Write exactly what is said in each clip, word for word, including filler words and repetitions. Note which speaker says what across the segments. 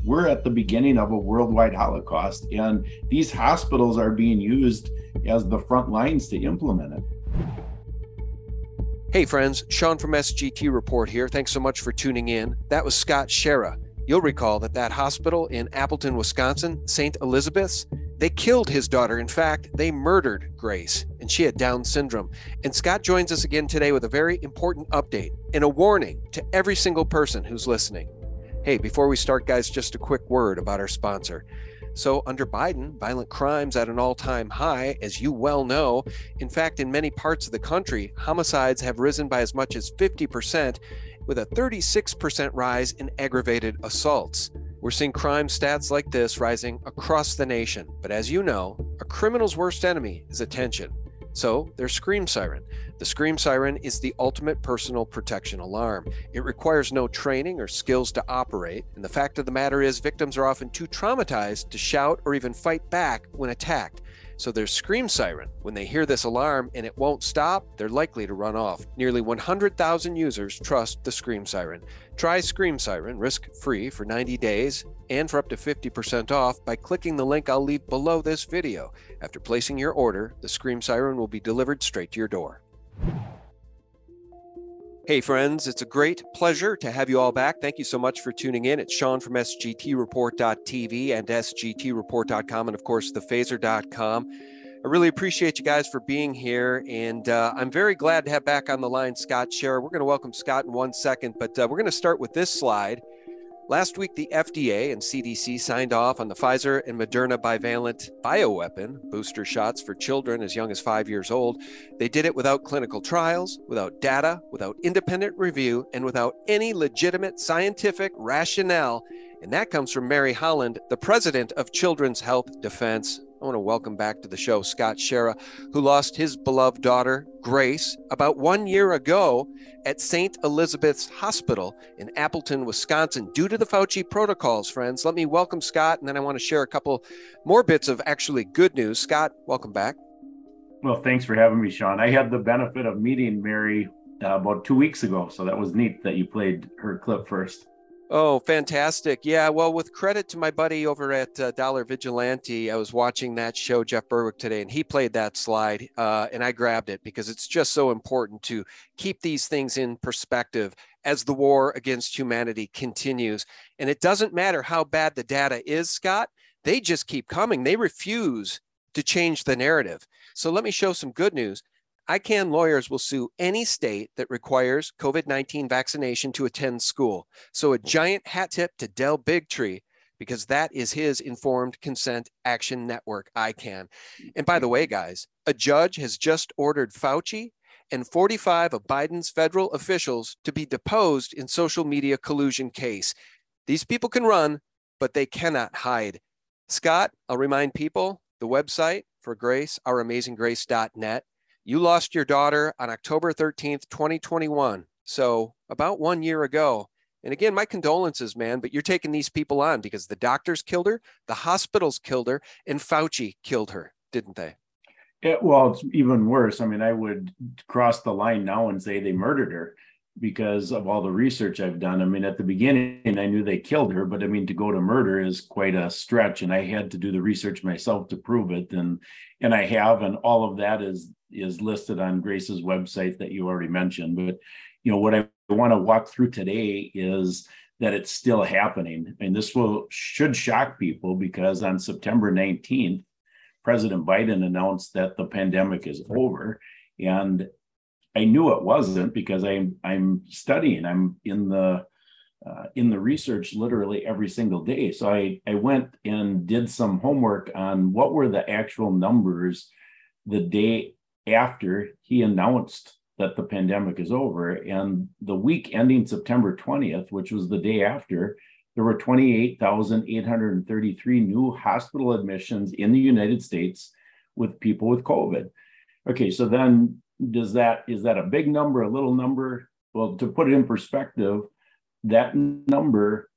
Speaker 1: we're at the beginning of a worldwide Holocaust, and these hospitals are being used as the front lines to implement it.
Speaker 2: Hey friends, Sean from S G T Report here. Thanks so much for tuning in. That was Scott Schara. You'll recall that that hospital in Appleton, Wisconsin, Saint Elizabeth's, they killed his daughter. In fact, they murdered Grace, and she had Down syndrome. And Scott joins us again today with a very important update and a warning to every single person who's listening. Hey, before we start, guys, just a quick word about our sponsor. So under Biden, violent crimes at an all-time high, as you well know. In fact, in many parts of the country, homicides have risen by as much as fifty percent, with a thirty-six percent rise in aggravated assaults. We're seeing crime stats like this rising across the nation. But as you know, a criminal's worst enemy is attention. So their Scream Siren. The Scream Siren is the ultimate personal protection alarm. It requires no training or skills to operate. And the fact of the matter is, victims are often too traumatized to shout or even fight back when attacked. So their Scream Siren, when they hear this alarm and it won't stop, they're likely to run off. Nearly one hundred thousand users trust the Scream Siren. Try Scream Siren risk-free for ninety days and for up to fifty percent off by clicking the link I'll leave below this video. After placing your order, the Scream Siren will be delivered straight to your door. Hey friends, it's a great pleasure to have you all back. Thank you so much for tuning in. It's Sean from S G T Report dot T V and S G T Report dot com and of course the phaser dot com. I really appreciate you guys for being here, and uh, I'm very glad to have back on the line Scott Schara. We're going to welcome Scott in one second, but uh, we're going to start with this slide. Last week, the F D A and C D C signed off on the Pfizer and Moderna bivalent bioweapon booster shots for children as young as five years old. They did it without clinical trials, without data, without independent review, and without any legitimate scientific rationale. And that comes from Mary Holland, the president of Children's Health Defense. I want to welcome back to the show Scott Schara, who lost his beloved daughter, Grace, about one year ago at Saint Elizabeth's Hospital in Appleton, Wisconsin, due to the Fauci protocols, friends. Let me welcome Scott, and then I want to share a couple more bits of actually good news. Scott, welcome back.
Speaker 1: Well, thanks for having me, Sean. I had the benefit of meeting Mary uh, about two weeks ago, so that was neat that you played her clip first.
Speaker 2: Oh, fantastic. Yeah, well, with credit to my buddy over at uh, Dollar Vigilante, I was watching that show, Jeff Berwick, today, and he played that slide, uh, and I grabbed it because it's just so important to keep these things in perspective as the war against humanity continues. And it doesn't matter how bad the data is, Scott, they just keep coming. They refuse to change the narrative. So let me show some good news. I C A N lawyers will sue any state that requires COVID nineteen vaccination to attend school. So a giant hat tip to Del Bigtree, because that is his Informed Consent Action Network, I C A N. And by the way, guys, a judge has just ordered Fauci and forty-five of Biden's federal officials to be deposed in social media collusion case. These people can run, but they cannot hide. Scott, I'll remind people, the website for Grace, our amazing grace dot net. You lost your daughter on October thirteenth, twenty twenty-one. So about one year ago. And again, my condolences, man, but you're taking these people on because the doctors killed her, the hospitals killed her, and Fauci killed her, didn't they?
Speaker 1: It, well, it's even worse. I mean, I would cross the line now and say they murdered her because of all the research I've done. I mean, at the beginning, I knew they killed her, but I mean, to go to murder is quite a stretch. And I had to do the research myself to prove it. And, and I have, and all of that is, is listed on Grace's website that you already mentioned. But, you know, what I want to walk through today is that it's still happening. And this will should shock people because on September nineteenth, President Biden announced that the pandemic is over. And I knew it wasn't because I'm I'm studying. I'm in the uh, in the research literally every single day. So I I went and did some homework on what were the actual numbers the day after he announced that the pandemic is over. And the week ending September twentieth, which was the day after, there were twenty-eight thousand eight hundred thirty-three new hospital admissions in the United States with people with COVID. Okay, so then does that, is that a big number, a little number? Well, to put it in perspective, that number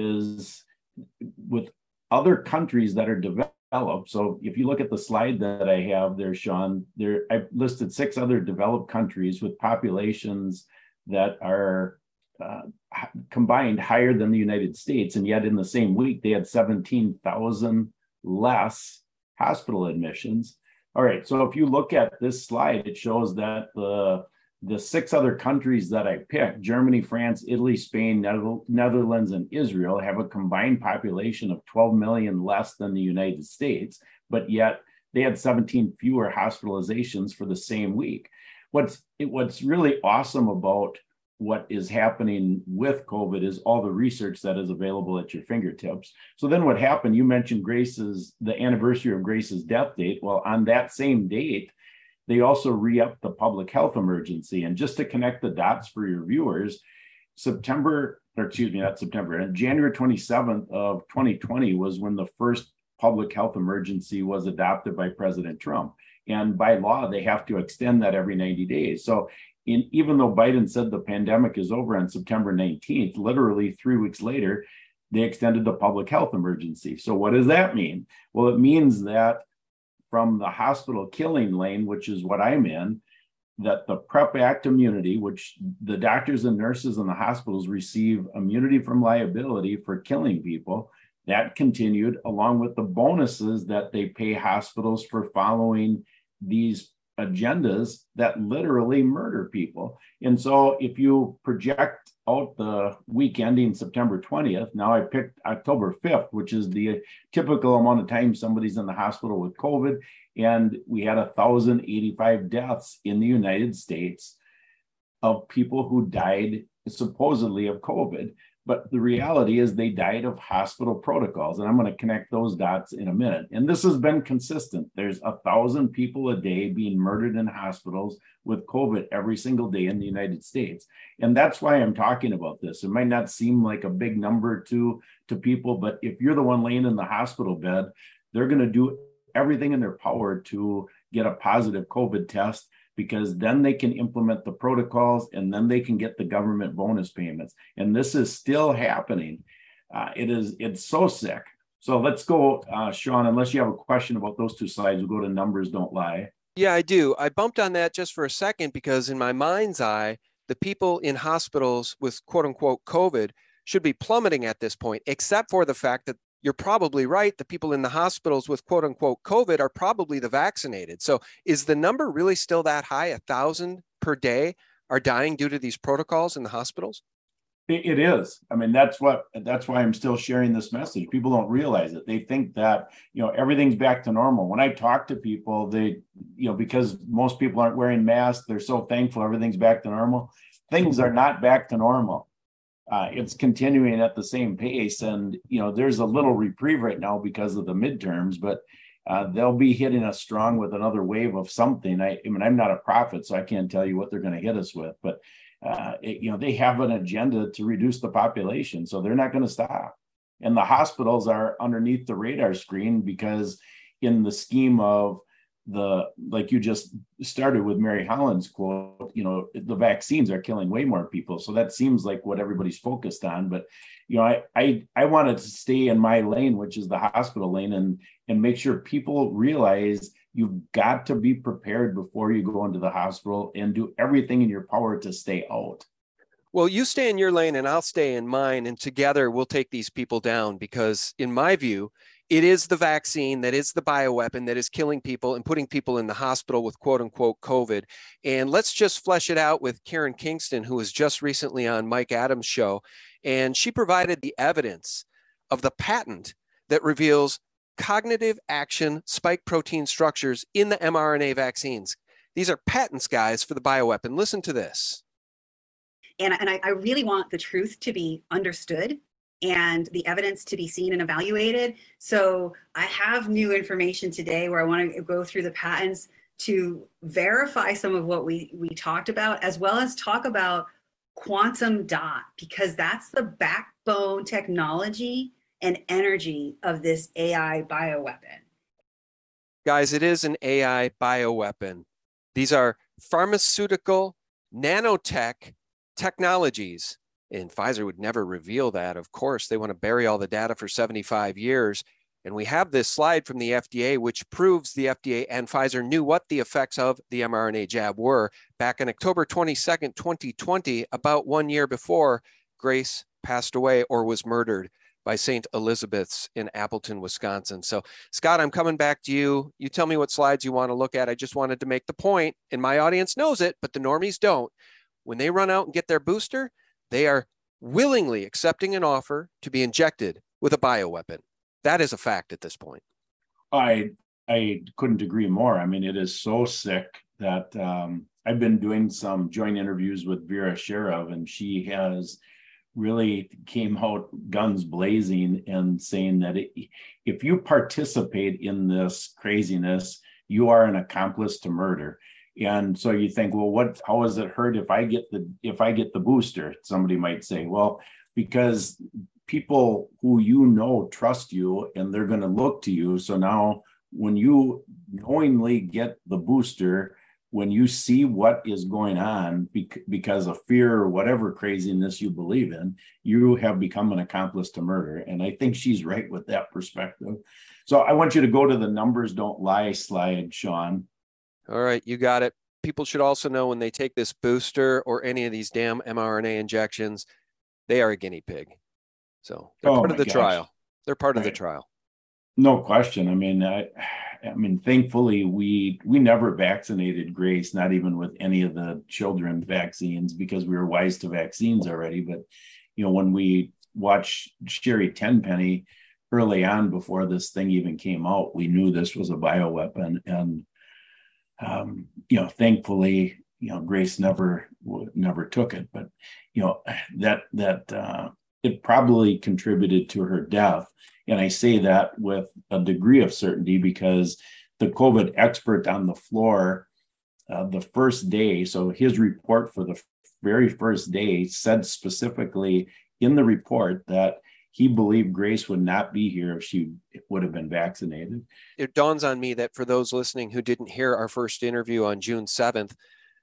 Speaker 1: is with other countries that are developed. So if you look at the slide that I have there, Sean, there I've listed six other developed countries with populations that are uh, combined higher than the United States. And yet in the same week, they had seventeen thousand less hospital admissions. All right. So if you look at this slide, it shows that the the six other countries that I picked, Germany, France, Italy, Spain, Netherlands, and Israel, have a combined population of twelve million less than the United States, but yet they had seventeen fewer hospitalizations for the same week. What's, what's really awesome about what is happening with COVID is all the research that is available at your fingertips. So then what happened, you mentioned Grace's, the anniversary of Grace's death date. Well, on that same date, they also re-upped the public health emergency. And just to connect the dots for your viewers, September, or excuse me, not September, and January twenty-seventh of twenty twenty was when the first public health emergency was adopted by President Trump. And by law, they have to extend that every ninety days. So in, even though Biden said the pandemic is over on September nineteenth, literally three weeks later, they extended the public health emergency. So what does that mean? Well, it means that from the hospital killing lane, which is what I'm in, that the PrEP Act immunity, which the doctors and nurses in the hospitals receive immunity from liability for killing people, that continued, along with the bonuses that they pay hospitals for following these agendas that literally murder people. And so if you project out the week ending September twentieth, now I picked October fifth, which is the typical amount of time somebody's in the hospital with COVID. And we had one thousand eighty-five deaths in the United States of people who died supposedly of COVID. But the reality is they died of hospital protocols. And I'm going to connect those dots in a minute. And this has been consistent. There's a thousand people a day being murdered in hospitals with COVID every single day in the United States. And that's why I'm talking about this. It might not seem like a big number to, to people, but if you're the one laying in the hospital bed, they're going to do everything in their power to get a positive COVID test, because then they can implement the protocols and then they can get the government bonus payments. And this is still happening. Uh, it is, it's so sick. So let's go, uh, Sean, unless you have a question about those two slides, we'll go to numbers don't lie.
Speaker 2: Yeah, I do. I bumped on that just for a second because in my mind's eye, the people in hospitals with quote unquote COVID should be plummeting at this point, except for the fact that you're probably right. The people in the hospitals with quote unquote COVID are probably the vaccinated. So is the number really still that high? A thousand per day are dying due to these protocols in the hospitals?
Speaker 1: It is. I mean, that's what, that's why I'm still sharing this message. People don't realize it. They think that, you know, everything's back to normal. When I talk to people, they, you know, because most people aren't wearing masks, they're so thankful everything's back to normal. Things are not back to normal. Uh, it's continuing at the same pace. And, you know, there's a little reprieve right now because of the midterms, but uh, they'll be hitting us strong with another wave of something. I, I mean, I'm not a prophet, so I can't tell you what they're going to hit us with, but, uh, it, you know, they have an agenda to reduce the population, so they're not going to stop. And the hospitals are underneath the radar screen because in the scheme of the, like you just started with Mary Holland's quote, you know, the vaccines are killing way more people. So that seems like what everybody's focused on. But, you know, I, I, I wanted to stay in my lane, which is the hospital lane, and, and make sure people realize you've got to be prepared before you go into the hospital and do everything in your power to stay out.
Speaker 2: Well, you stay in your lane and I'll stay in mine, and together we'll take these people down, because in my view, it is the vaccine that is the bioweapon that is killing people and putting people in the hospital with quote unquote COVID. And let's just flesh it out with Karen Kingston, who was just recently on Mike Adams' show. And she provided the evidence of the patent that reveals cognitive action spike protein structures in the mRNA vaccines. These are patents, guys, for the bioweapon. Listen to this.
Speaker 3: And, and I, I really want the truth to be understood and the evidence to be seen and evaluated. So I have new information today where I want to go through the patents to verify some of what we, we talked about, as well as talk about quantum dot, because that's the backbone technology and energy of this A I bioweapon.
Speaker 2: Guys, it is an A I bioweapon. These are pharmaceutical nanotech technologies. And Pfizer would never reveal that. Of course, they want to bury all the data for seventy-five years. And we have this slide from the F D A, which proves the F D A and Pfizer knew what the effects of the mRNA jab were back on October twenty-second, twenty twenty, about one year before Grace passed away or was murdered by Saint Elizabeth's in Appleton, Wisconsin. So, Scott, I'm coming back to you. You tell me what slides you want to look at. I just wanted to make the point, and my audience knows it, but the normies don't. When they run out and get their booster, they are willingly accepting an offer to be injected with a bioweapon. That is a fact at this point.
Speaker 1: I I couldn't agree more. I mean, it is so sick that um, I've been doing some joint interviews with Vera Sharav, and she has really came out guns blazing and saying that it, if you participate in this craziness, you are an accomplice to murder. And so you think, well, what? How is it hurt if I get the if I get the booster? Somebody might say, well, because people who you know trust you and they're going to look to you. So now when you knowingly get the booster, when you see what is going on bec- because of fear or whatever craziness you believe in, you have become an accomplice to murder. And I think she's right with that perspective. So I want you to go to the numbers don't lie slide, Sean.
Speaker 2: All right, you got it. People should also know when they take this booster or any of these damn mRNA injections, they are a guinea pig. So they're
Speaker 1: Oh
Speaker 2: part of the
Speaker 1: my gosh.
Speaker 2: trial. They're part of the
Speaker 1: Right.
Speaker 2: trial.
Speaker 1: No question. I mean, I, I mean, thankfully, we we never vaccinated Grace, not even with any of the children vaccines, because we were wise to vaccines already. But you know, when we watched Sherry Tenpenny early on, before this thing even came out, we knew this was a bioweapon, and um, you know, thankfully, you know, Grace never never took it. But you know, that that. Uh, it probably contributed to her death. And I say that with a degree of certainty because the COVID expert on the floor, uh, the first day, so his report for the very first day said specifically in the report that he believed Grace would not be here if she would have been vaccinated.
Speaker 2: It dawns on me that for those listening who didn't hear our first interview on June seventh,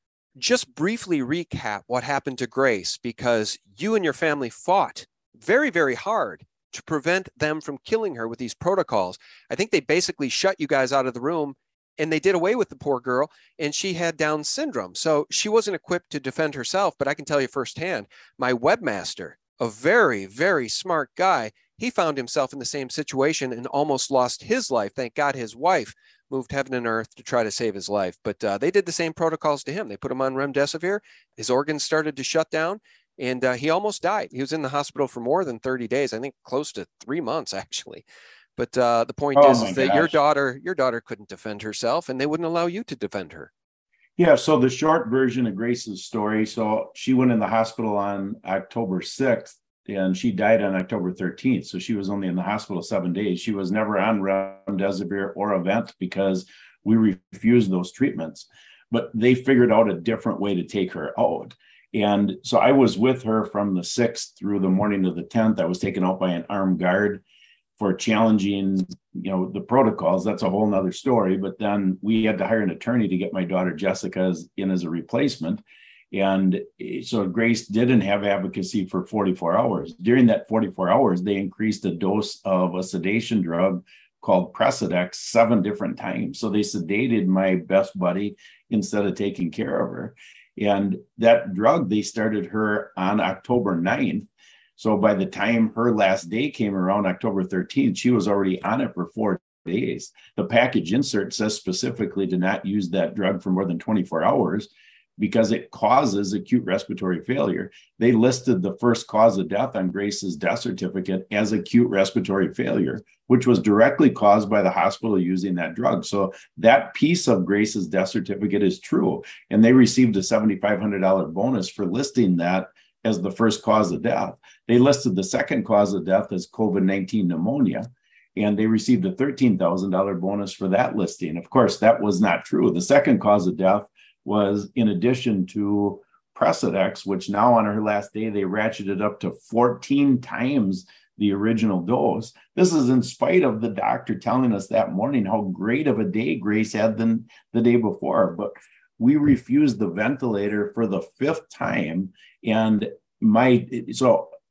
Speaker 2: just briefly recap what happened to Grace, because you and your family fought very, very hard to prevent them from killing her with these protocols. I think they basically shut you guys out of the room and they did away with the poor girl, and she had Down syndrome. So she wasn't equipped to defend herself, but I can tell you firsthand, my webmaster, a very, very smart guy, he found himself in the same situation and almost lost his life. Thank God his wife moved heaven and earth to try to save his life. But uh, they did the same protocols to him. They put him on remdesivir. His organs started to shut down. And uh, he almost died. He was in the hospital for more than thirty days. I think close to three months, actually. But uh, the point
Speaker 1: Oh
Speaker 2: is,
Speaker 1: my
Speaker 2: is that your
Speaker 1: gosh.
Speaker 2: daughter, your daughter couldn't defend herself, and they wouldn't allow you to defend her.
Speaker 1: Yeah, so the short version of Grace's story, so she went in the hospital on October sixth and she died on October thirteenth. So she was only in the hospital seven days. She was never on remdesivir or Avent because we refused those treatments. But they figured out a different way to take her out. And so I was with her from the sixth through the morning of the tenth. I was taken out by an armed guard for challenging, you know, the protocols. That's a whole nother story. But then we had to hire an attorney to get my daughter Jessica as, in as a replacement. And so Grace didn't have advocacy for forty-four hours. During that forty-four hours, they increased the dose of a sedation drug called Precedex seven different times. So they sedated my best buddy instead of taking care of her. And that drug, they started her on October ninth. So by the time her last day came around, October thirteenth, she was already on it for four days. The package insert says specifically to not use that drug for more than twenty-four hours because it causes acute respiratory failure. They listed the first cause of death on Grace's death certificate as acute respiratory failure, which was directly caused by the hospital using that drug. So that piece of Grace's death certificate is true. And they received a seven thousand five hundred dollars bonus for listing that as the first cause of death. They listed the second cause of death as COVID nineteen pneumonia, and they received a thirteen thousand dollars bonus for that listing. Of course, that was not true. The second cause of death was in addition to Precedex, which now on her last day, they ratcheted up to fourteen times the original dose. This is in spite of the doctor telling us that morning how great of a day Grace had than the day before. But we refused the ventilator for the fifth time. And my, so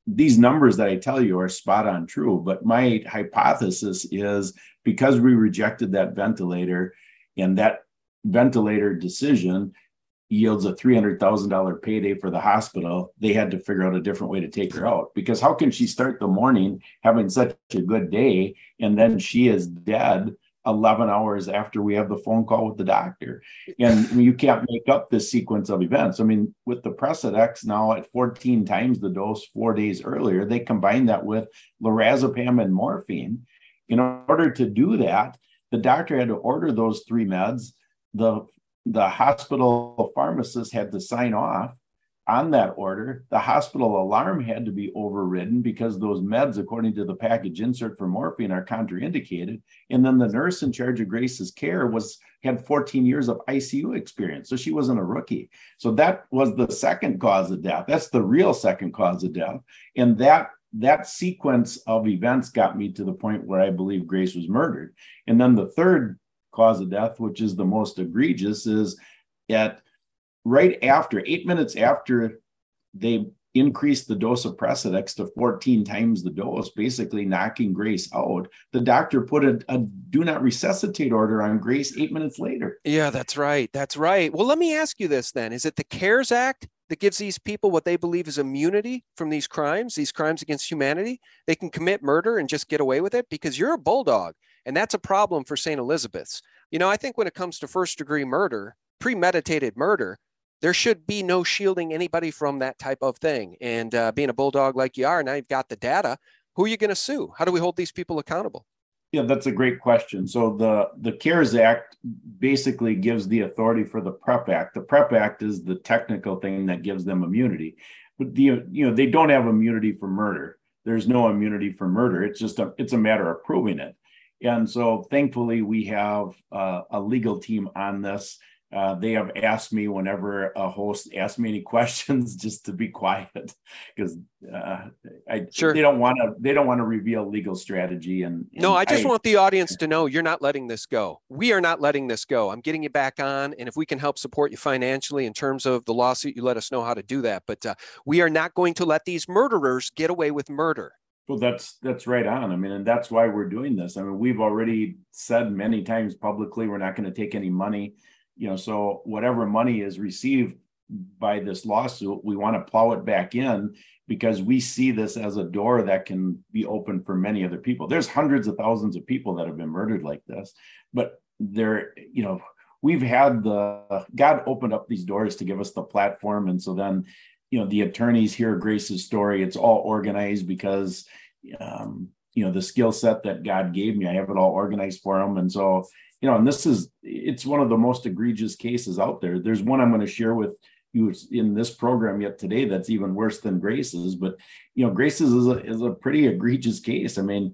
Speaker 1: these numbers that I tell you are spot on true, but my hypothesis is because we rejected that ventilator, and that ventilator decision yields a three hundred thousand dollars payday for the hospital, they had to figure out a different way to take her out. Because how can she start the morning having such a good day and then she is dead eleven hours after we have the phone call with the doctor? And I mean, you can't make up this sequence of events. I mean, with the Precedex now at fourteen times the dose four days earlier, they combined that with lorazepam and morphine. In order to do that, the doctor had to order those three meds. The The hospital pharmacist had to sign off on that order. The hospital alarm had to be overridden because those meds, according to the package insert for morphine, are contraindicated. And then the nurse in charge of Grace's care was had fourteen years of I C U experience, so she wasn't a rookie. So that was the second cause of death. That's the real second cause of death. And that that sequence of events got me to the point where I believe Grace was murdered. And then the third cause of death, which is the most egregious, is at right after, eight minutes after they increased the dose of Precedex to fourteen times the dose, basically knocking Grace out, the doctor put a, a do not resuscitate order on Grace eight minutes later.
Speaker 2: Yeah, that's right. That's right. Well, let me ask you this then. Is it the CARES Act that gives these people what they believe is immunity from these crimes, these crimes against humanity? They can commit murder and just get away with it because you're a bulldog. And that's a problem for Saint Elizabeth's. You know, I think when it comes to first degree murder, premeditated murder, there should be no shielding anybody from that type of thing. And uh, being a bulldog like you are, now you've got the data. Who are you going to sue? How do we hold these people accountable?
Speaker 1: Yeah, that's a great question. So the, the CARES Act basically gives the authority for the PrEP Act. The PrEP Act is the technical thing that gives them immunity. But the, you know, they don't have immunity for murder. There's no immunity for murder. It's just a, it's a matter of proving it. And so thankfully we have uh, a legal team on this. Uh, they have asked me whenever a host asks me any questions just to be quiet because uh, I
Speaker 2: sure.
Speaker 1: they don't want to they don't want to reveal legal strategy. And, and
Speaker 2: no, I just
Speaker 1: I,
Speaker 2: want the audience to know you're not letting this go. We are not letting this go. I'm getting you back on, and if we can help support you financially in terms of the lawsuit, you let us know how to do that. But uh, we are not going to let these murderers get away with murder.
Speaker 1: Well, that's that's right on. I mean, and that's why we're doing this. I mean, we've already said many times publicly we're not going to take any money. You know, so whatever money is received by this lawsuit, we want to plow it back in because we see this as a door that can be open for many other people. There's hundreds of thousands of people that have been murdered like this, but they're, you know, we've had the, God opened up these doors to give us the platform. And so then, you know, the attorneys hear Grace's story. It's all organized because, um, you know, the skill set that God gave me, I have it all organized for them. And so, you know, and this is, it's one of the most egregious cases out there. There's one I'm going to share with you in this program yet today that's even worse than Grace's, but, you know, Grace's is a, is a pretty egregious case. I mean,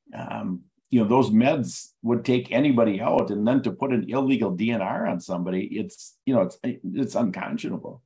Speaker 1: um, you know, those meds would take anybody out, and then to put an illegal D N R on somebody, it's, you know, it's, it's unconscionable.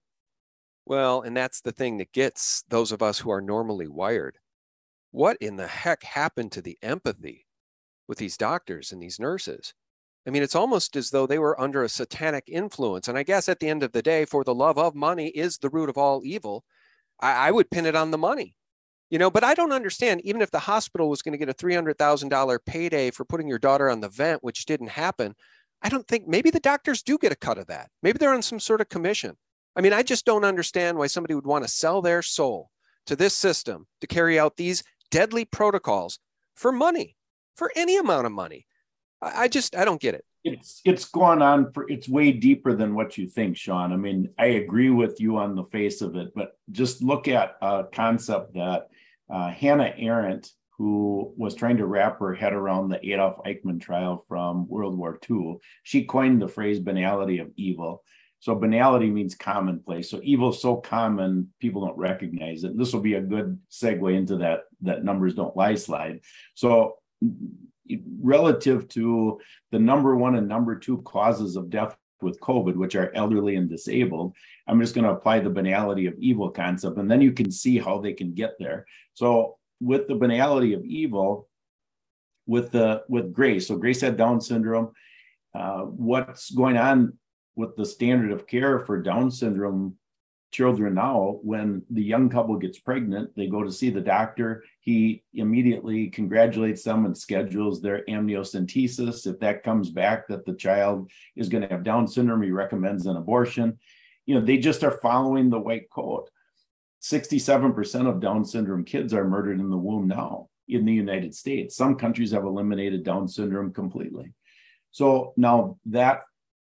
Speaker 2: Well, and that's the thing that gets those of us who are normally wired. What in the heck happened to the empathy with these doctors and these nurses? I mean, it's almost as though they were under a satanic influence. And I guess at the end of the day, for the love of money is the root of all evil. I, I would pin it on the money, you know, but I don't understand. Even if the hospital was going to get a three hundred thousand dollars payday for putting your daughter on the vent, which didn't happen, I don't think maybe the doctors do get a cut of that. Maybe they're on some sort of commission. I mean, I just don't understand why somebody would want to sell their soul to this system to carry out these deadly protocols for money, for any amount of money. I just, I don't get it.
Speaker 1: It's it's going on for, it's way deeper than what you think, Sean. I mean, I agree with you on the face of it, but just look at a concept that uh, Hannah Arendt, who was trying to wrap her head around the Adolf Eichmann trial from World War Two, she coined the phrase banality of evil. So banality means commonplace. So evil is so common, people don't recognize it. And this will be a good segue into that, that numbers don't lie slide. So relative to the number one and number two causes of death with COVID, which are elderly and disabled, I'm just going to apply the banality of evil concept, and then you can see how they can get there. So with the banality of evil, with the with Grace, so Grace had Down syndrome. Uh, what's going on with the standard of care for Down syndrome children now, when the young couple gets pregnant, they go to see the doctor. He immediately congratulates them and schedules their amniocentesis. If that comes back that the child is going to have Down syndrome, he recommends an abortion. You know, they just are following the white coat. sixty-seven percent of Down syndrome kids are murdered in the womb now in the United States. Some countries have eliminated Down syndrome completely. So now that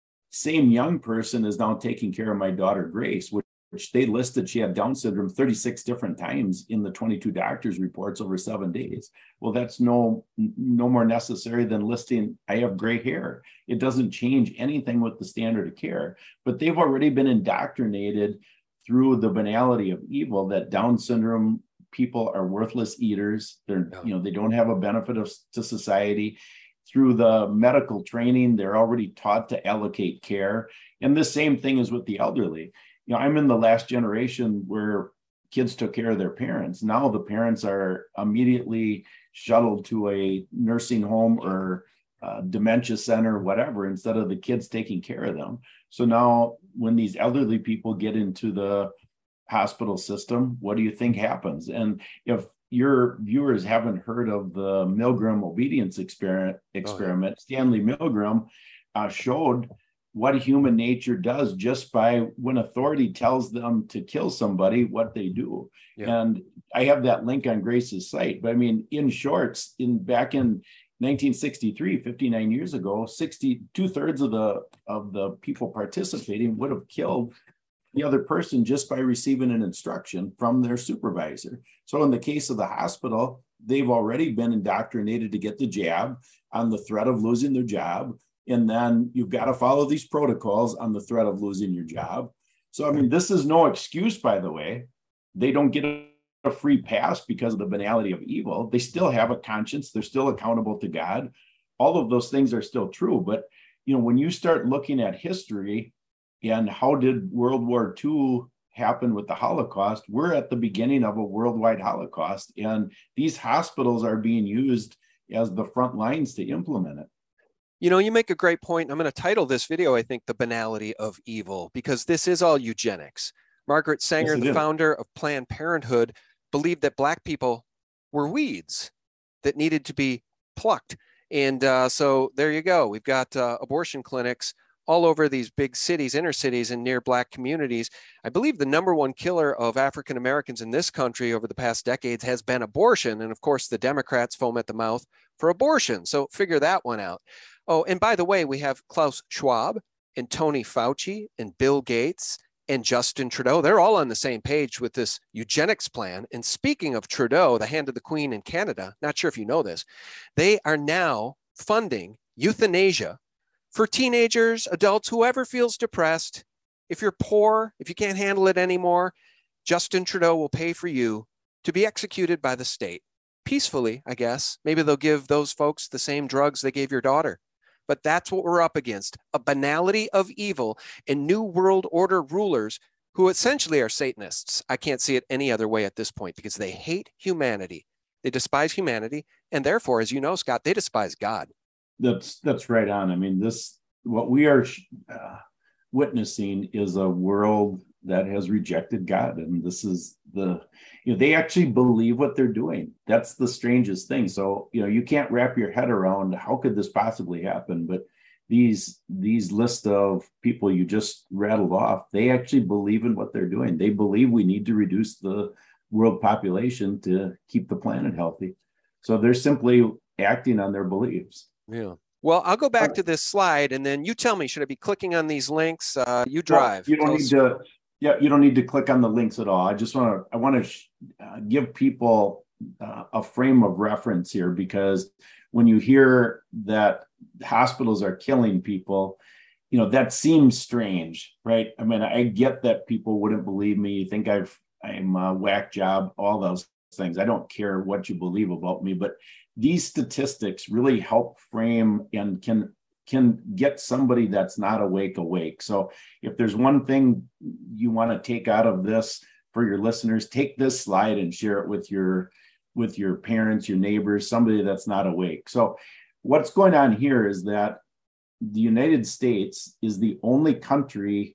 Speaker 1: same young person is now taking care of my daughter, Grace, which, which they listed she had Down syndrome thirty-six different times in the twenty-two doctors' reports over seven days. Well, that's no, no more necessary than listing I have gray hair. It doesn't change anything with the standard of care, but they've already been indoctrinated through the banality of evil that Down syndrome people are worthless eaters. They're, yeah. you know, they don't have a benefit of, to society. Through the medical training, they're already taught to allocate care. And the same thing is with the elderly. You know, I'm in the last generation where kids took care of their parents. Now the parents are immediately shuttled to a nursing home or uh, dementia center, whatever, instead of the kids taking care of them. So now when these elderly people get into the hospital system, what do you think happens? And if your viewers haven't heard of the Milgram obedience experiment, experiment oh, yeah. Stanley Milgram uh, showed what human nature does just by when authority tells them to kill somebody, what they do. Yeah. And I have that link on Grace's site. But I mean, in shorts, in back in nineteen sixty-three, fifty-nine years ago, sixty, two thirds of the of the people participating would have killed the other person just by receiving an instruction from their supervisor. So in the case of the hospital, they've already been indoctrinated to get the jab on the threat of losing their job. And then you've got to follow these protocols on the threat of losing your job. So, I mean, this is no excuse, by the way. They don't get a free pass because of the banality of evil. They still have a conscience. They're still accountable to God. All of those things are still true. But, you know, when you start looking at history, and how did World War Two happen with the Holocaust? We're at the beginning of a worldwide Holocaust, and these hospitals are being used as the front lines to implement it.
Speaker 2: You know, you make a great point. I'm going to title this video, I think, The Banality of Evil, because this is all eugenics. Margaret Sanger, yes, the is. founder of Planned Parenthood, believed that Black people were weeds that needed to be plucked. And uh, so there you go. We've got uh, abortion clinics all over these big cities, inner cities, and near Black communities. I believe the number one killer of African Americans in this country over the past decades has been abortion. And of course, the Democrats foam at the mouth for abortion. So figure that one out. Oh, and by the way, we have Klaus Schwab and Tony Fauci and Bill Gates and Justin Trudeau. They're all on the same page with this eugenics plan. And speaking of Trudeau, the hand of the Queen in Canada, not sure if you know this, they are now funding euthanasia for teenagers, adults, whoever feels depressed. If you're poor, if you can't handle it anymore, Justin Trudeau will pay for you to be executed by the state. Peacefully, I guess. Maybe they'll give those folks the same drugs they gave your daughter. But that's what we're up against, a banality of evil and New World Order rulers who essentially are Satanists. I can't see it any other way at this point because they hate humanity. They despise humanity. And therefore, as you know, Scott, they despise God.
Speaker 1: That's that's right on. I mean, this what we are uh, witnessing is a world that has rejected God, and this is the you know they actually believe what they're doing. That's the strangest thing. So you know you can't wrap your head around how could this possibly happen. But these these list of people you just rattled off, they actually believe in what they're doing. They believe we need to reduce the world population to keep the planet healthy. So they're simply acting on their beliefs.
Speaker 2: Yeah. Well, I'll go back to this slide and then you tell me, should I be clicking on these links? Uh, you drive.
Speaker 1: Well, you don't
Speaker 2: tell
Speaker 1: need
Speaker 2: us.
Speaker 1: to, yeah, you don't need to click on the links at all. I just want to, I want to uh, give people uh, a frame of reference here, because when you hear that hospitals are killing people, you know, that seems strange, right? I mean, I get that people wouldn't believe me. You think I've, I'm a whack job, all those things. I don't care what you believe about me, but these statistics really help frame and can can get somebody that's not awake awake. So if there's one thing you want to take out of this for your listeners, take this slide and share it with your with your parents, your neighbors, somebody that's not awake. So what's going on here is that the United States is the only country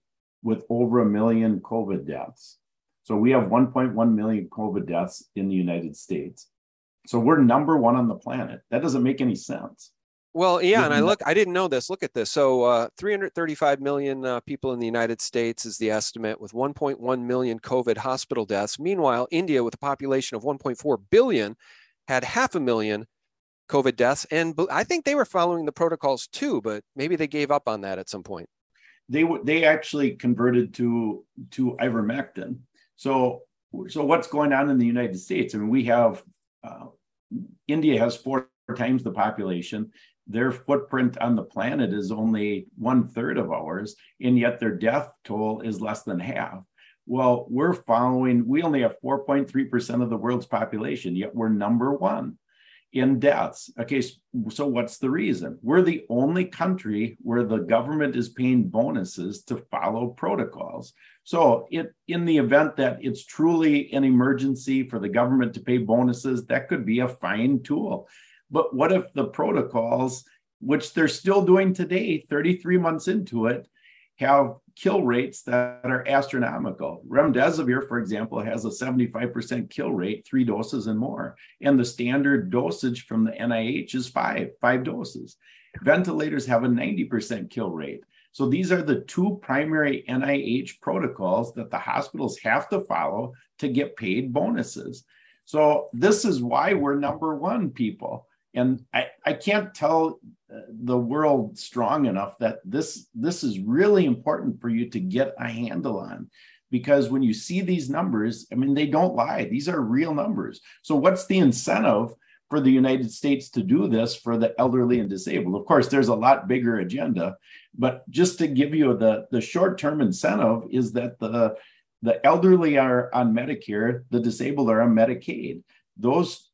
Speaker 1: with over a million COVID deaths. So we have one point one million COVID deaths in the United States. So we're number one on the planet. That doesn't make any sense.
Speaker 2: Well, yeah, and I look, I didn't know this. Look at this. So uh, three hundred thirty-five million uh, people in the United States is the estimate, with one point one million COVID hospital deaths. Meanwhile, India, with a population of one point four billion, had half a million COVID deaths. And I think they were following the protocols too, but maybe they gave up on that at some point.
Speaker 1: They they actually converted to to ivermectin. So so what's going on in the United States? I mean, we have uh, India has four times the population. Their footprint on the planet is only one third of ours, and yet their death toll is less than half. Well, we're following, we only have four point three percent of the world's population, yet we're number one in deaths. Okay, so what's the reason? We're the only country where the government is paying bonuses to follow protocols. So it, in the event that it's truly an emergency for the government to pay bonuses, that could be a fine tool. But what if the protocols, which they're still doing today, thirty-three months into it, have kill rates that are astronomical? Remdesivir, for example, has a seventy-five percent kill rate, three doses and more. And the standard dosage from the N I H is five, five doses. Ventilators have a ninety percent kill rate. So these are the two primary N I H protocols that the hospitals have to follow to get paid bonuses. So this is why we're number one, people. And I, I can't tell the world strong enough that this, this is really important for you to get a handle on, because when you see these numbers, I mean, they don't lie. These are real numbers. So what's the incentive for the United States to do this for the elderly and disabled? Of course, there's a lot bigger agenda, but just to give you the, the short-term incentive is that the, the elderly are on Medicare, the disabled are on Medicaid. Those,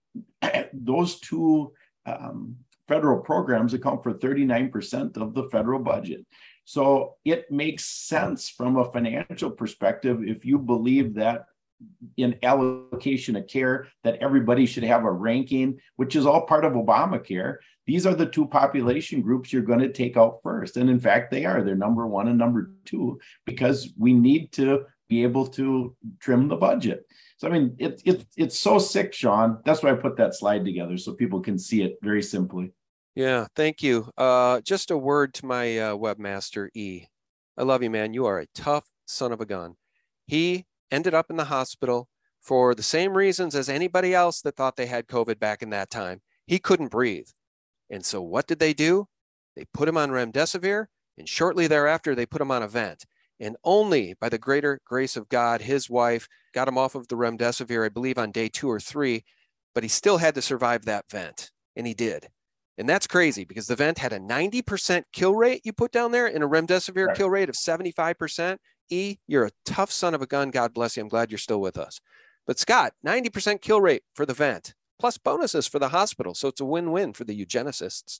Speaker 1: those two Um, federal programs account for thirty-nine percent of the federal budget. So it makes sense from a financial perspective if you believe that in allocation of care that everybody should have a ranking, which is all part of Obamacare. These are the two population groups you're going to take out first. And in fact, they are. They're number one and number two, because we need to be able to trim the budget. So, I mean, it, it, it's so sick, Sean. That's why I put that slide together so people can see it very simply.
Speaker 2: Yeah, thank you. Uh, just a word to my uh, webmaster, E. I love you, man. You are a tough son of a gun. He ended up in the hospital for the same reasons as anybody else that thought they had COVID back in that time. He couldn't breathe. And so what did they do? They put him on remdesivir, and shortly thereafter, they put him on a vent. And only by the greater grace of God, his wife got him off of the remdesivir, I believe, on day two or three, but he still had to survive that vent, and he did. And that's crazy, because the vent had a ninety percent kill rate you put down there, and a remdesivir right. kill rate of seventy-five percent. E, you're a tough son of a gun. God bless you. I'm glad you're still with us. But Scott, ninety percent kill rate for the vent, plus bonuses for the hospital. So it's a win-win for the eugenicists.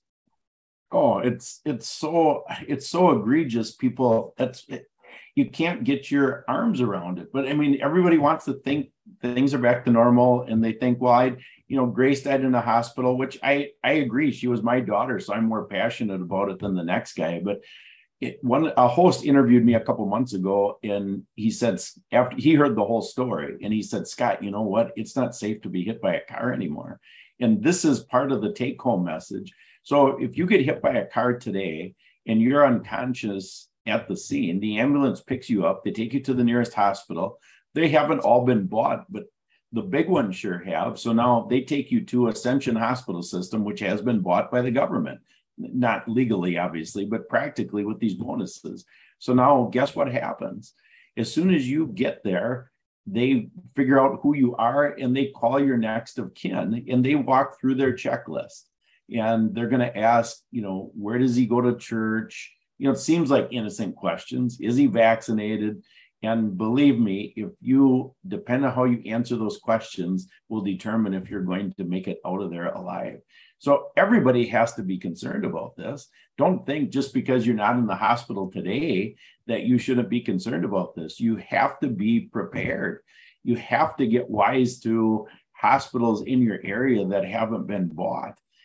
Speaker 1: Oh, it's it's so it's so egregious, people. That's it. You can't get your arms around it. But I mean, everybody wants to think things are back to normal, and they think, well, I, you know, Grace died in the hospital, which I, I agree. She was my daughter, so I'm more passionate about it than the next guy. But it, one, a host interviewed me a couple months ago, and he said, after he heard the whole story, and he said, Scott, you know what? It's not safe to be hit by a car anymore. And this is part of the take-home message. So if you get hit by a car today and you're unconscious at the scene, the ambulance picks you up, they take you to the nearest hospital. They haven't all been bought, but the big ones sure have. So now they take you to Ascension Hospital System, which has been bought by the government, not legally, obviously, but practically with these bonuses. So now guess what happens? As soon as you get there, they figure out who you are, and they call your next of kin, and they walk through their checklist. And they're going to ask, you know, where does he go to church? You know, it seems like innocent questions. Is he vaccinated? And believe me, if you, depend on how you answer those questions, will determine if you're going to make it out of there alive. So everybody has to be concerned about this. Don't think just because you're not in the hospital today that you shouldn't be concerned about this. You have to be prepared. You have to get wise to hospitals in your area that haven't been bought.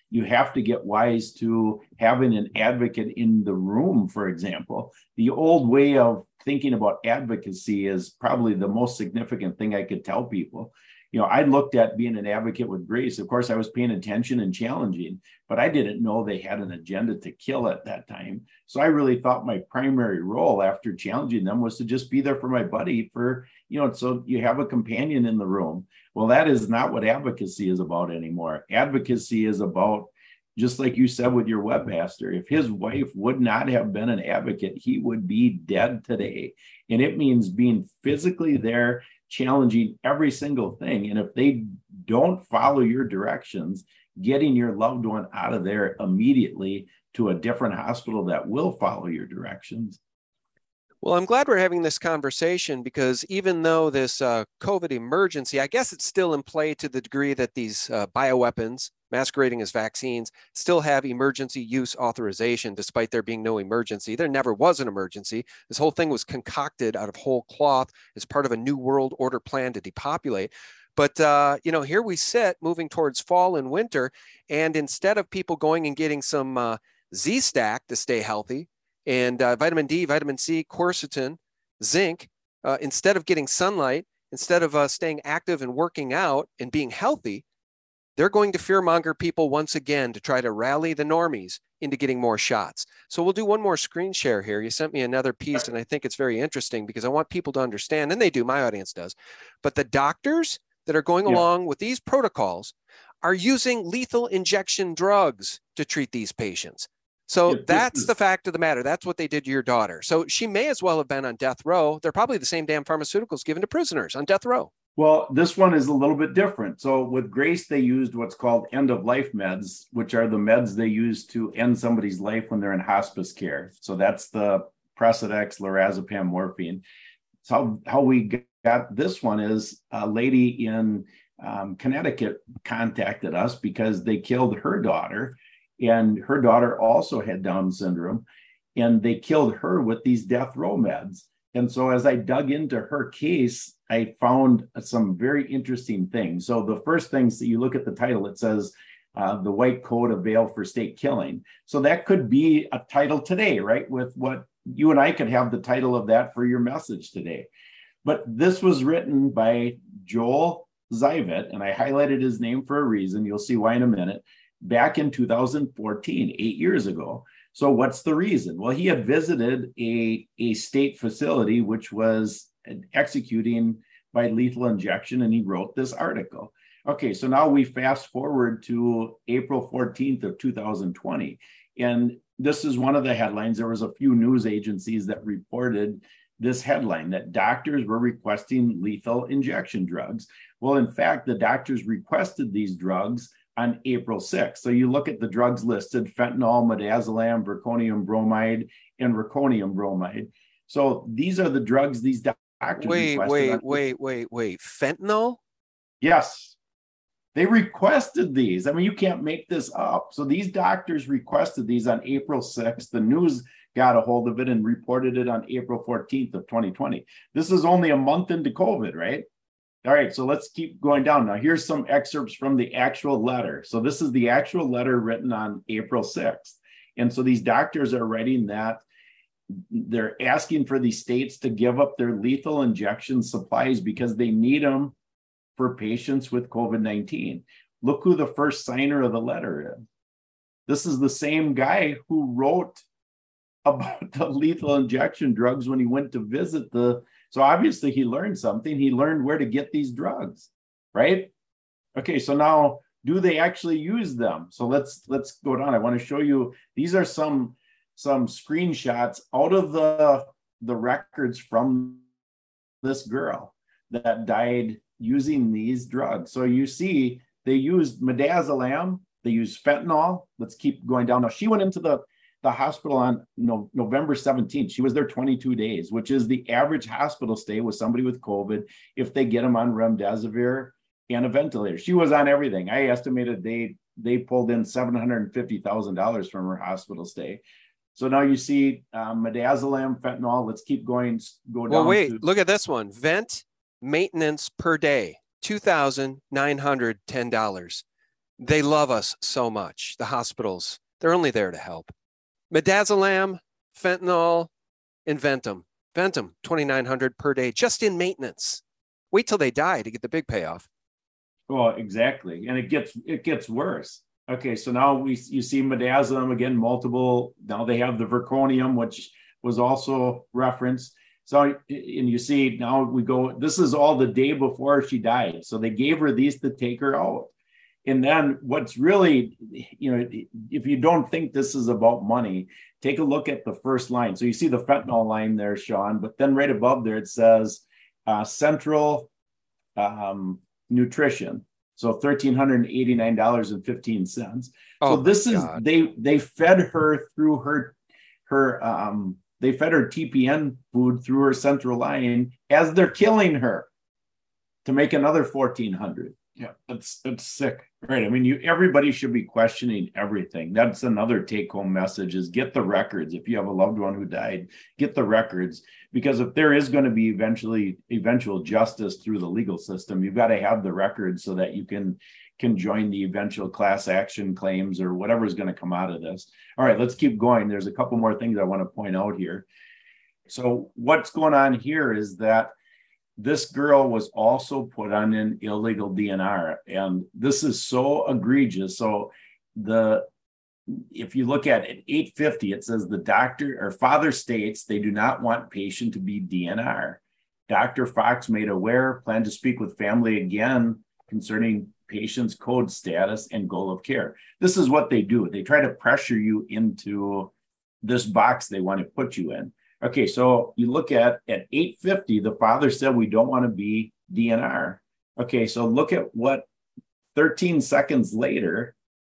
Speaker 1: You have to get wise to having an advocate in the room, for example. The old way of thinking about advocacy is probably the most significant thing I could tell people. You know, I looked at being an advocate with Grace. Of course, I was paying attention and challenging, but I didn't know they had an agenda to kill at that time. So I really thought my primary role after challenging them was to just be there for my buddy for, you know, so you have a companion in the room. Well, that is not what advocacy is about anymore. Advocacy is about, just like you said with your webmaster, if his wife would not have been an advocate, he would be dead today. And it means being physically there, challenging every single thing. And if they don't follow your directions, getting your loved one out of there immediately to a different hospital that will follow your directions.
Speaker 2: Well, I'm glad we're having this conversation, because even though this uh, COVID emergency, I guess it's still in play to the degree that these uh, bioweapons masquerading as vaccines still have emergency use authorization, despite there being no emergency. There never was an emergency. This whole thing was concocted out of whole cloth as part of a new world order plan to depopulate. But, uh, you know, here we sit moving towards fall and winter. And instead of people going and getting some uh, Z-Stack to stay healthy, and uh, vitamin D, vitamin C, quercetin, zinc, uh, instead of getting sunlight, instead of uh, staying active and working out and being healthy, they're going to fearmonger people once again to try to rally the normies into getting more shots. So we'll do one more screen share here. You sent me another piece, and I think it's very interesting because I want people to understand, and they do, my audience does, but the doctors that are going yeah. along with these protocols are using lethal injection drugs to treat these patients. So yeah, that's is, the fact of the matter. That's what they did to your daughter. So she may as well have been on death row. They're probably the same damn pharmaceuticals given to prisoners on death row.
Speaker 1: Well, this one is a little bit different. So with Grace, they used what's called end-of-life meds, which are the meds they use to end somebody's life when they're in hospice care. So that's the Precedex, lorazepam, morphine. So how, how we got this one is a lady in um, Connecticut contacted us because they killed her daughter. And her daughter also had Down syndrome, and they killed her with these death row meds. And so as I dug into her case, I found some very interesting things. So the first things that you look at the title, it says uh, the white coat, a veil for state killing. So that could be a title today, right? With what you and I could have the title of that for your message today. But this was written by Joel Zivet, and I highlighted his name for a reason. You'll see why in a minute. Back in two thousand fourteen, eight years ago. So what's the reason? Well, he had visited a, a state facility which was executing by lethal injection, and he wrote this article. Okay, so now we fast forward to April fourteenth of two thousand twenty. And this is one of the headlines. There was a few news agencies that reported this headline, that doctors were requesting lethal injection drugs. Well, in fact, the doctors requested these drugs on April sixth. So you look at the drugs listed: fentanyl, midazolam, zirconium bromide, and riconium bromide. So these are the drugs these doctors
Speaker 2: wait,
Speaker 1: requested.
Speaker 2: Wait,
Speaker 1: on-
Speaker 2: wait, wait, wait. Fentanyl?
Speaker 1: Yes. They requested these. I mean, you can't make this up. So these doctors requested these on April sixth. The news got a hold of it and reported it on April fourteenth of twenty twenty. This is only a month into COVID, right? All right, so let's keep going down. Now, here's some excerpts from the actual letter. So this is the actual letter written on April sixth. And so these doctors are writing that they're asking for these states to give up their lethal injection supplies because they need them for patients with COVID nineteen. Look who the first signer of the letter is. This is the same guy who wrote about the lethal injection drugs when he went to visit the So obviously he learned something. He learned where to get these drugs, right? Okay, so now do they actually use them? So let's let's go down. I want to show you, these are some some screenshots out of the the records from this girl that died using these drugs. So you see they used midazolam, they used fentanyl. Let's keep going down. Now she went into the the hospital on no, November seventeenth. She was there twenty-two days, which is the average hospital stay with somebody with COVID if they get them on remdesivir and a ventilator. She was on everything. I estimated they they pulled in seven hundred fifty thousand dollars from her hospital stay. So now you see um, midazolam, fentanyl. Let's keep going. Go down.
Speaker 2: Well, wait,
Speaker 1: to-
Speaker 2: look at this one. Vent maintenance per day, two thousand nine hundred ten dollars. They love us so much. The hospitals, they're only there to help. Midazolam, fentanyl, and Ventum. Ventum, twenty-nine hundred dollars per day, just in maintenance. Wait till they die to get the big payoff.
Speaker 1: Well, exactly. And it gets it gets worse. Okay, so now we you see midazolam again, multiple. Now they have the zirconium, which was also referenced. So, and you see now we go, this is all the day before she died. So they gave her these to take her out. And then what's really, you know, if you don't think this is about money, take a look at the first line. So you see the fentanyl line there, Sean, but then right above there, it says uh, Central um, Nutrition. So one thousand three hundred eighty-nine dollars and fifteen cents.
Speaker 2: Oh,
Speaker 1: so this is,
Speaker 2: God.
Speaker 1: they they fed her through her, her um, they fed her T P N food through her central line as they're killing her to make another fourteen hundred dollars. Yeah, that's that's sick, right? I mean, you everybody should be questioning everything. That's another take-home message: is get the records. If you have a loved one who died, get the records, because if there is going to be eventually eventual justice through the legal system, you've got to have the records so that you can can join the eventual class action claims or whatever is going to come out of this. All right, let's keep going. There's a couple more things I want to point out here. So what's going on here is that this girl was also put on an illegal D N R, and this is so egregious. So the if you look at it, eight fifty, it says the doctor or father states they do not want patient to be D N R. Doctor Fox made aware, plan to speak with family again concerning patient's code status and goal of care. This is what they do. They try to pressure you into this box they want to put you in. Okay, so you look at at eight fifty, the father said we don't want to be D N R. Okay, so look at what thirteen seconds later,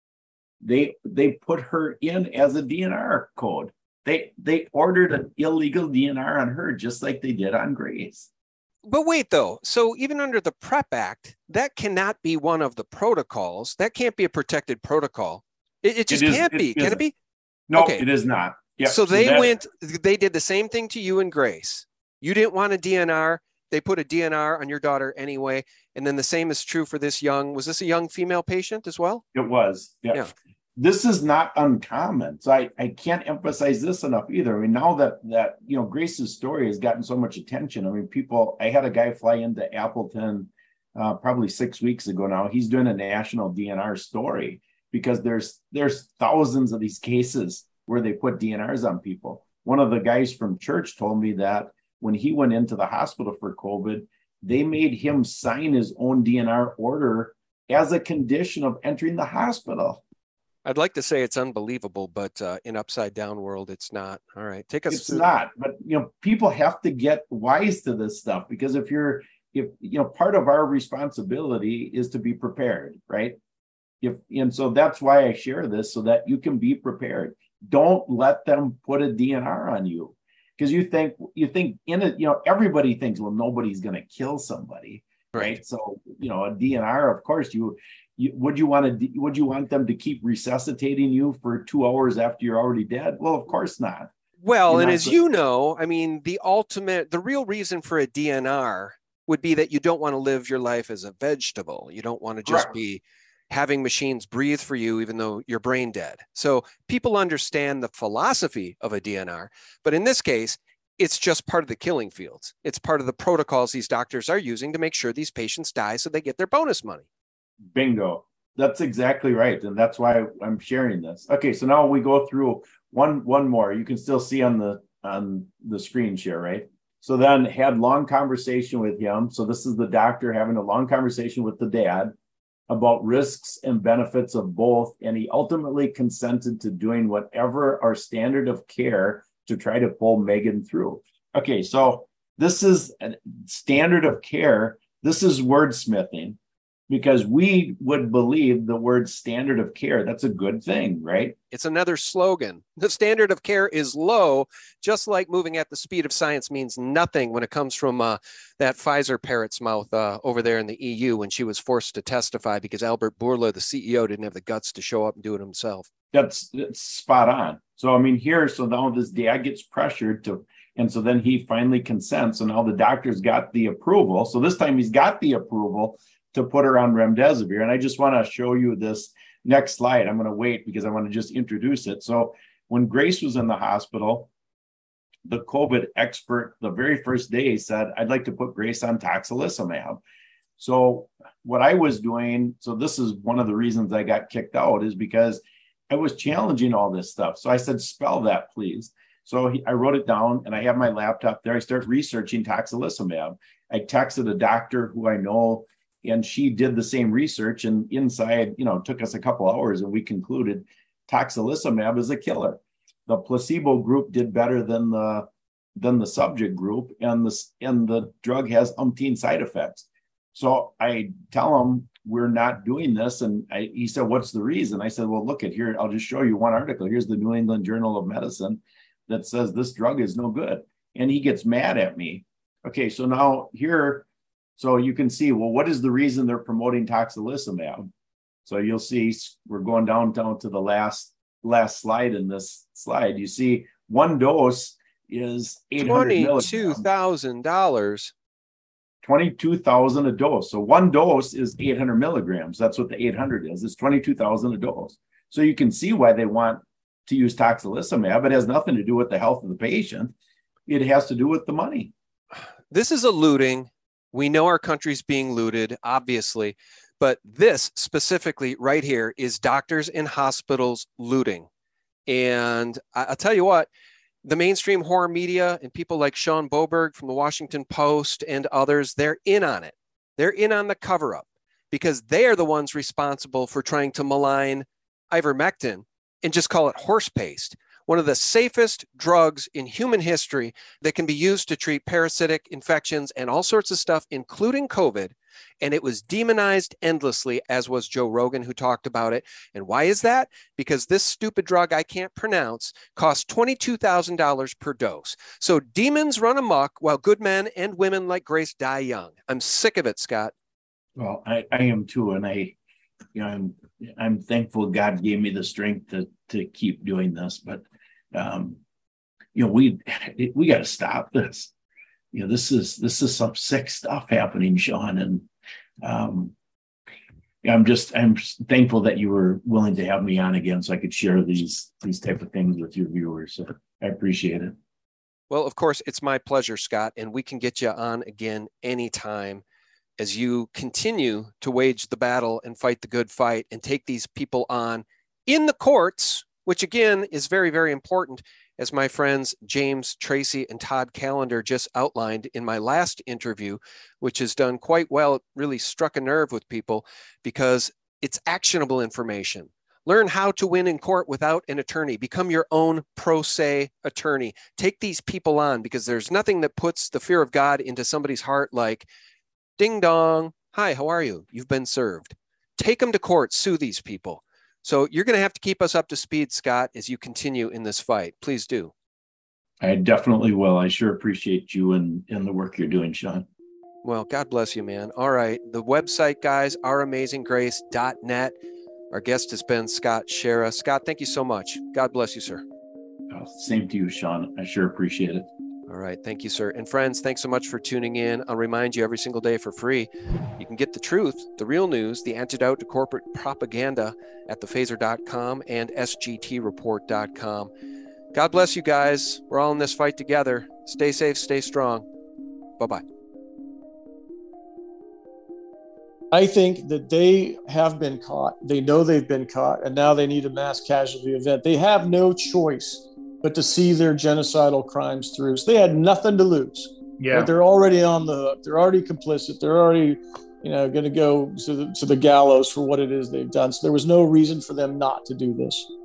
Speaker 1: they they put her in as a D N R code. They they ordered an illegal D N R on her just like they did on Grace.
Speaker 2: But wait, though. So even under the PrEP Act, that cannot be one of the protocols. That can't be a protected protocol. It, it just
Speaker 1: It is-
Speaker 2: can't
Speaker 1: it
Speaker 2: be. Can
Speaker 1: isn't.
Speaker 2: it be?
Speaker 1: No,
Speaker 2: Okay.
Speaker 1: it is not. Yep,
Speaker 2: so they
Speaker 1: that-
Speaker 2: went, they did the same thing to you and Grace. You didn't want a D N R. They put a D N R on your daughter anyway. And then the same is true for this young, was this a young female patient as well?
Speaker 1: It was. Yeah.
Speaker 2: Yeah.
Speaker 1: This is not uncommon. So I, I can't emphasize this enough either. I mean, now that that you know Grace's story has gotten so much attention. I mean, people, I had a guy fly into Appleton uh, probably six weeks ago now. He's doing a national D N R story because there's there's thousands of these cases where they put D N Rs on people. One of the guys from church told me that when he went into the hospital for COVID, they made him sign his own D N R order as a condition of entering the hospital.
Speaker 2: I'd like to say it's unbelievable, but uh, in Upside Down world, it's not. All right, take us
Speaker 1: It's
Speaker 2: through.
Speaker 1: not, but you know, people have to get wise to this stuff because if you're, if you know, part of our responsibility is to be prepared, right? If and so that's why I share this so that you can be prepared. Don't let them put a D N R on you because you think you think in it, you know, everybody thinks, well, nobody's going to kill somebody, right?
Speaker 2: Right.
Speaker 1: So you know, a D N R, of course, you. You, would you want to? Would you want them to keep resuscitating you for two hours after you're already dead? Well, of course not.
Speaker 2: Well,
Speaker 1: You're
Speaker 2: and
Speaker 1: not
Speaker 2: as
Speaker 1: go-
Speaker 2: you know, I mean, the ultimate, the real reason for a D N R would be that you don't want to live your life as a vegetable. You don't want to just
Speaker 1: Correct.
Speaker 2: be having machines breathe for you, even though you're brain dead. So people understand the philosophy of a D N R, but in this case, it's just part of the killing fields. It's part of the protocols these doctors are using to make sure these patients die so they get their bonus money.
Speaker 1: Bingo. That's exactly right. And that's why I'm sharing this. Okay, so now we go through one one more. You can still see on the on the screen share, right? So then had long conversation with him. So this is the doctor having a long conversation with the dad about risks and benefits of both. And he ultimately consented to doing whatever our standard of care to try to pull Megan through. Okay, so this is a standard of care. This is wordsmithing. Because we would believe the word standard of care, that's a good thing, right?
Speaker 2: It's another slogan. The standard of care is low, just like moving at the speed of science means nothing when it comes from uh, that Pfizer parrot's mouth uh, over there in the E U when she was forced to testify because Albert Bourla, the C E O, didn't have the guts to show up and do it himself.
Speaker 1: That's, that's spot on. So, I mean, here, so now this dad gets pressured to, and so then he finally consents. And now the doctor's got the approval. So this time he's got the approval to put her on remdesivir. And I just want to show you this next slide. I'm going to wait because I want to just introduce it. So when Grace was in the hospital, the COVID expert, the very first day, said, I'd like to put Grace on tocilizumab. So what I was doing, so this is one of the reasons I got kicked out, is because I was challenging all this stuff. So I said, spell that, please. So he, I wrote it down and I have my laptop there. I start researching tocilizumab. I texted a doctor who I know, and she did the same research. And inside, you know, it took us a couple hours and we concluded tocilizumab is a killer. The placebo group did better than the than the subject group, and the, and the drug has umpteen side effects. So I tell him we're not doing this. And I, he said, what's the reason? I said, well, look at here. I'll just show you one article. Here's the New England Journal of Medicine that says this drug is no good. And he gets mad at me. Okay, so now here, so you can see, well, what is the reason they're promoting tocilizumab? So you'll see we're going down, down to the last, last slide in this slide. You see one dose is eight hundred
Speaker 2: twenty-two thousand dollars.
Speaker 1: twenty-two thousand a dose. So one dose is eight hundred milligrams. That's what the eight hundred is. It's twenty-two thousand a dose. So you can see why they want to use tocilizumab. It has nothing to do with the health of the patient. It has to do with the money.
Speaker 2: This is a looting. We know our country's being looted, obviously, but this specifically right here is doctors and hospitals looting. And I- I'll tell you what, the mainstream horror media and people like Sean Boberg from the Washington Post and others, they're in on it. They're in on the cover up because they are the ones responsible for trying to malign ivermectin and just call it horse paste, one of the safest drugs in human history that can be used to treat parasitic infections and all sorts of stuff, including COVID. And it was demonized endlessly, as was Joe Rogan, who talked about it. And why is that? Because this stupid drug I can't pronounce costs twenty-two thousand dollars per dose. So demons run amok while good men and women like Grace die young. I'm sick of it, Scott.
Speaker 1: Well, I, I am too. And I, you know, I'm, I'm thankful God gave me the strength to, to keep doing this. But, um, you know, we, we got to stop this. You know, this is, this is some sick stuff happening, Sean. And, um, I'm just, I'm thankful that you were willing to have me on again so I could share these, these type of things with your viewers. So I appreciate it.
Speaker 2: Well, of course, it's my pleasure, Scott, and we can get you on again anytime as you continue to wage the battle and fight the good fight and take these people on in the courts, which again is very, very important, as my friends James Tracy and Todd Callender just outlined in my last interview, which has done quite well. It really struck a nerve with people because it's actionable information. Learn how to win in court without an attorney. Become your own pro se attorney. Take these people on because there's nothing that puts the fear of God into somebody's heart like, ding dong, hi, how are you? You've been served. Take them to court, sue these people. So you're going to have to keep us up to speed, Scott, as you continue in this fight. Please do.
Speaker 1: I definitely will. I sure appreciate you and, and the work you're doing, Sean.
Speaker 2: Well, God bless you, man. All right. The website, guys, our amazing grace dot net. Our guest has been Scott Schara. Scott, thank you so much. God bless you, sir.
Speaker 1: Uh, same to you, Sean. I sure appreciate it.
Speaker 2: All right. Thank you, sir. And friends, thanks so much for tuning in. I'll remind you every single day for free. You can get the truth, the real news, the antidote to corporate propaganda at the phaser dot com and S G T report dot com. God bless you guys. We're all in this fight together. Stay safe, stay strong. Bye-bye.
Speaker 4: I think that they have been caught. They know they've been caught, and now they need a mass casualty event. They have no choice but to see their genocidal crimes through. So they had nothing to lose.
Speaker 5: Yeah.
Speaker 4: But they're already on the hook. They're already complicit. They're already, you know, going to go to the, to the gallows for what it is they've done. So there was no reason for them not to do this.